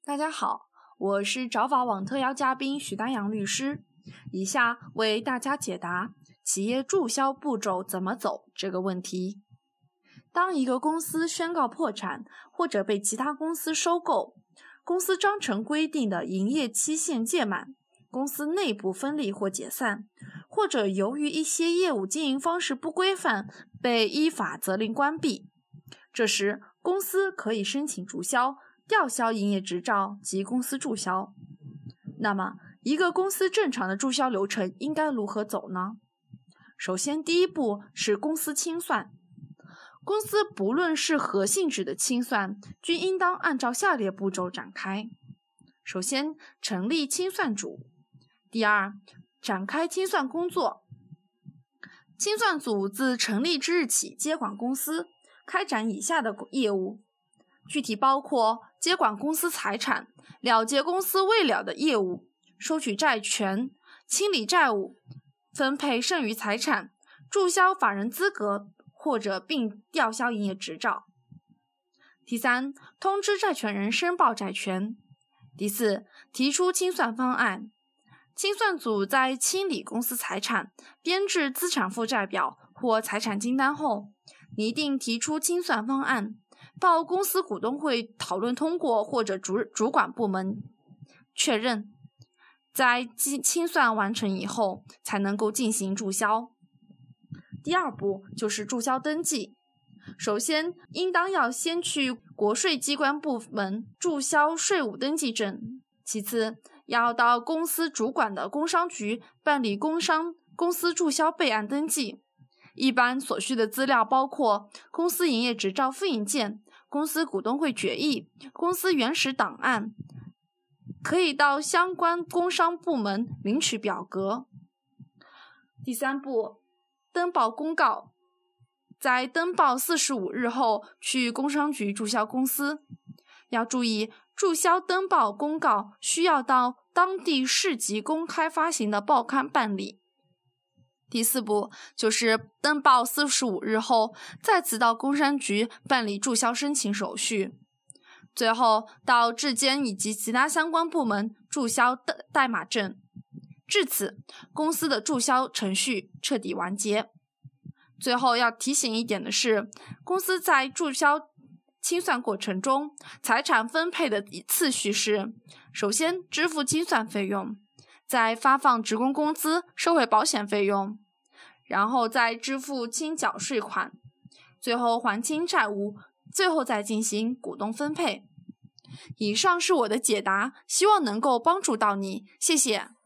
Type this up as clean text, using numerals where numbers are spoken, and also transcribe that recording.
大家好，我是找法网特邀嘉宾许丹阳律师，以下为大家解答企业注销步骤怎么走这个问题。当一个公司宣告破产或者被其他公司收购，公司章程规定的营业期限届满，公司内部分立或解散，或者由于一些业务经营方式不规范被依法责令关闭，这时公司可以申请注销、吊销营业执照及公司注销。那么一个公司正常的注销流程应该如何走呢？首先，第一步是公司清算。公司不论是何性质的清算，均应当按照下列步骤展开。首先，成立清算组。第二，展开清算工作。清算组自成立之日起接管公司，开展以下的业务，具体包括接管公司财产、了结公司未了的业务、收取债权、清理债务、分配剩余财产、注销法人资格或者并吊销营业执照。第三，通知债权人申报债权。第四，提出清算方案。清算组在清理公司财产、编制资产负债表或财产清单后，拟定提出清算方案，报公司股东会讨论通过或者主管部门确认。在清算完成以后，才能够进行注销。第二步就是注销登记。首先，应当要先去国税机关部门注销税务登记证。其次，要到公司主管的工商局办理公司注销备案登记。一般所需的资料包括公司营业执照复印件、公司股东会决议、公司原始档案，可以到相关工商部门领取表格。第三步，登报公告。在登报45日后去工商局注销公司。要注意，注销登报公告需要到当地市级公开发行的报刊办理。第四步就是登报45日后再次到工商局办理注销申请手续。最后到质监以及其他相关部门注销代码证。至此，公司的注销程序彻底完结。最后要提醒一点的是，公司在注销清算过程中，财产分配的次序是：首先支付清算费用，再发放职工工资、社会保险费用，然后再支付清缴税款，最后还清债务，最后再进行股东分配。以上是我的解答，希望能够帮助到你，谢谢。